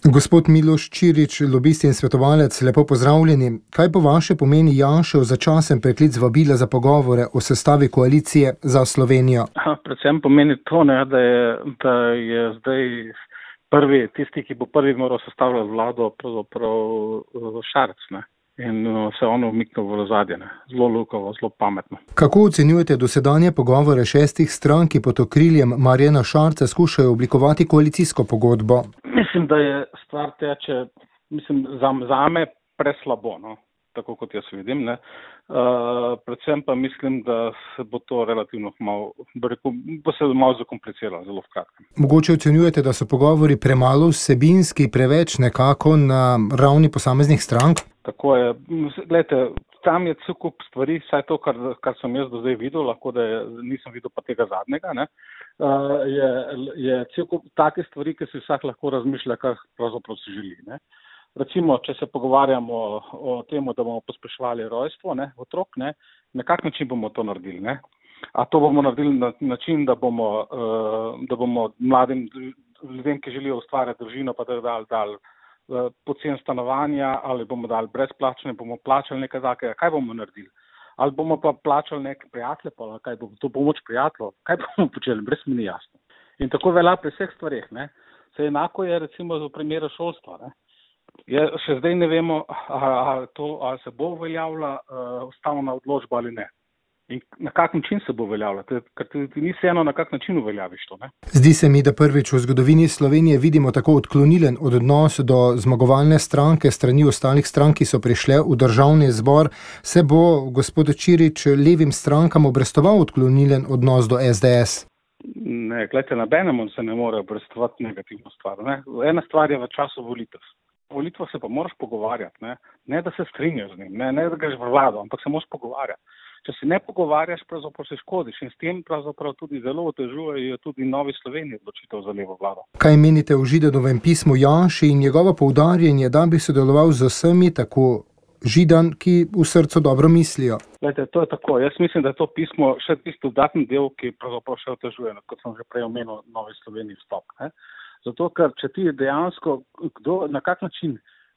Gospod Miloš Čirič, lobist in svetovalec, lepo pozdravljeni. Kaj po vaše pomeni Janšev začasen preklic vabila za pogovore o sestavi koalicije za Slovenijo? Predvsem pomeni to, da je zdaj tisti, ki bo prvi moral sestavljati vlado, pravzaprav Šarec, ne. In se on umiknil v ozadje, ne. Zelo lukavo, zelo pametno. Kako ocenjujete dosedanje pogovore 6 strank, ki pod okriljem Marjana Šarca skušajo oblikovati koalicijsko pogodbo? Mislim, da je stvar teče, zame preslabo, no. Tako kot jaz vidim, ne. Predvsem pa mislim, da se bo to relativno bo se malo zakompliciralo, zelo v kratkem. Mogoče ocenjujete, da so pogovori premalo vsebinski, preveč nekako na ravni posameznih strank? Tako je. Glejte, tam je cel kup stvari, vsaj to, kar sem jaz do zdaj videl, lahko da nisem videl pa tega zadnjega, ne. Je cel kup take stvari, ki si vsak lahko razmišlja, kar pravzaprav si želi, ne. Recimo, če se pogovarjamo o tem, da bomo pospeševali rojstvo, ne, otrok, ne, na kak način bomo to naredili, ne? A to bomo naredili na način, da bomo mladim ljudem, ki želijo ustvarjati družino, pa dali pocen stanovanja, ali bomo dali brezplačne, bomo plačali nekaj takega, kaj bomo naredili? Ali bomo pa plačali neke prijatelje, pa kaj bomo to pomoč prijateljev, kaj bomo počeli, brez mi ni jasno. In tako velja pri vseh stvareh, ne. Se enako je recimo v primeru šolstva, ne. Še zdaj ne vemo, ali se bo uveljavila ustavna odločba ali ne. In na kak način se bo uveljavila, ker ti ni vseeno, na kak način uveljaviš to, ne. Zdi se mi, da prvič v zgodovini Slovenije vidimo tako odklonilen odnos do zmagovalne stranke strani ostalih strank, ki so prišle v državni zbor. Se bo gospod Čirič levim strankam obrestoval odklonilen odnos do SDS? Ne, gledajte, nobenemu se ne more obrestovati negativno stvar, ne. Ena stvar je v času volitev. Volitvo se pa moraš pogovarjati, ne da se strinjaš z njim, ne da greš v vlado, ampak se moraš pogovarjati. Če se ne pogovarjaš, pravzaprav se škodiš in s tem pravzaprav tudi zelo otežujejo tudi Novi Sloveniji odločitev za levo vlado. Kaj menite o Židanovem pismu Janši in njegovo poudarjanje, da bi sodeloval z vsemi, tako Židan, ki v srcu dobro mislijo? Glejte, to je tako. Jaz mislim, da je to pismo še tisti dodatni del, ki pravzaprav še otežuje, kot sem že prej omenil, Novi Sloveniji vstop, ne. Zato, ker če ti dejansko, na kak način,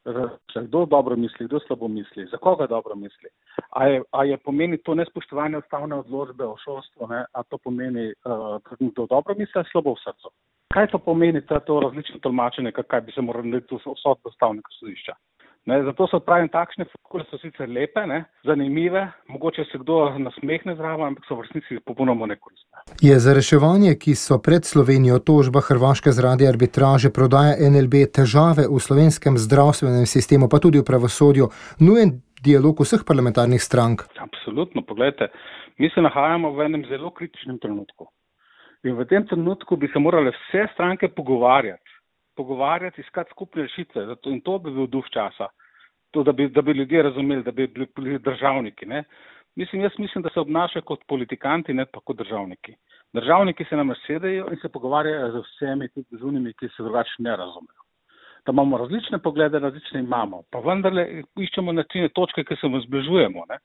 kdo dobro misli, kdo slabo misli, za koga dobro misli, a je pomeni to nespoštovanje ustavne odločbe o šolstvu, ne, a to pomeni, kdo dobro misli, ali slabo v srcu. Kaj to pomeni, to različno tolmačenje, kaj bi se moralo narediti v sodbo ustavnega sodišča? Ne, zato so pravim takšne fakule so sicer lepe, ne, zanimive, mogoče se kdo nasmehne zraven, ampak so v resnici popolnoma nekoristne. Je za reševanje, ki so pred Slovenijo tožba Hrvaške zaradi arbitraže prodaja NLB, težave v slovenskem zdravstvenem sistemu, pa tudi v pravosodju, nujen dialog vseh parlamentarnih strank? Absolutno, poglejte, mi se nahajamo v enem zelo kritičnem trenutku. In v tem trenutku bi se morale vse stranke pogovarjati, iskati skupne rešitve, in to bi bil duh časa, to, da bi ljudje razumeli, da bi bili državniki, ne. Jaz mislim, da se obnašajo kot politikanti, ne pa kot državniki. Državniki se nam sedejo in se pogovarjajo z vsemi, tudi z unimi, ki se drugače ne razumejo. Da imamo različne poglede, različne imamo, pa vendarle iščemo načine, točke, ki se vam zbližujemo, ne.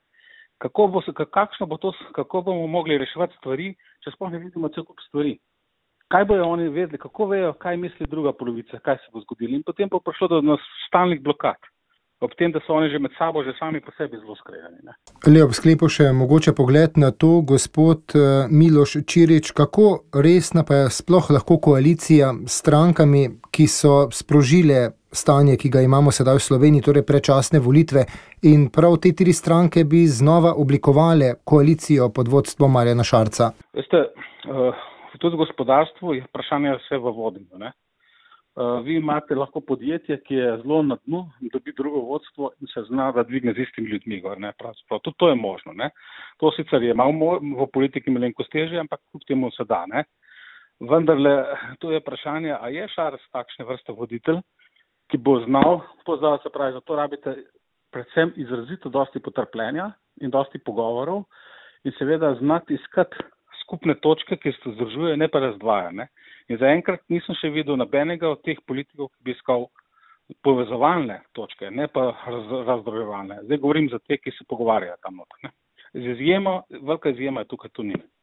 Kako bomo mogli reševati stvari, če sploh ne vidimo cel kup stvari? Kaj bojo oni vedeli, kako vejo, kaj misli druga polovica, kaj se bo zgodilo. In potem bo prišlo do stalnih blokad. Ob tem, da so oni že med sabo, že sami po sebi zelo skregani, ne. Ob sklepu še mogoče pogled na to, gospod Miloš Čirič, kako resna pa je sploh lahko koalicija s strankami, ki so sprožile stanje, ki ga imamo sedaj v Sloveniji, torej predčasne volitve, in prav te 3 stranke bi znova oblikovale koalicijo pod vodstvom Marjana Šarca? Veste, tudi v gospodarstvu je vprašanje vse v vodenju, ne. Vi imate lahko podjetje, ki je zelo na dnu, dobi drugo vodstvo in se zna, da dvigne z istimi ljudmi gor, ne, pravzaprav. Tudi to je možno, ne. To sicer je malo v politiki malenkost težje, ampak kljub temu se da, ne. Vendarle, to je vprašanje, a je Šarec takšne vrste voditelj, ki bo znal, se pravi, zato rabite predvsem izrazito dosti potrpljenja in dosti pogovorov in seveda znati iskati skupne točke, ki se združuje, ne pa razdvaja, ne. In zaenkrat nisem še videl nobenega od teh politikov, ki bi iskal povezovalne točke, ne pa razdrojevalne. Zdaj govorim za te, ki se pogovarjajo tam noter, ne. Z izjemo, velika izjema je tukaj Tonin.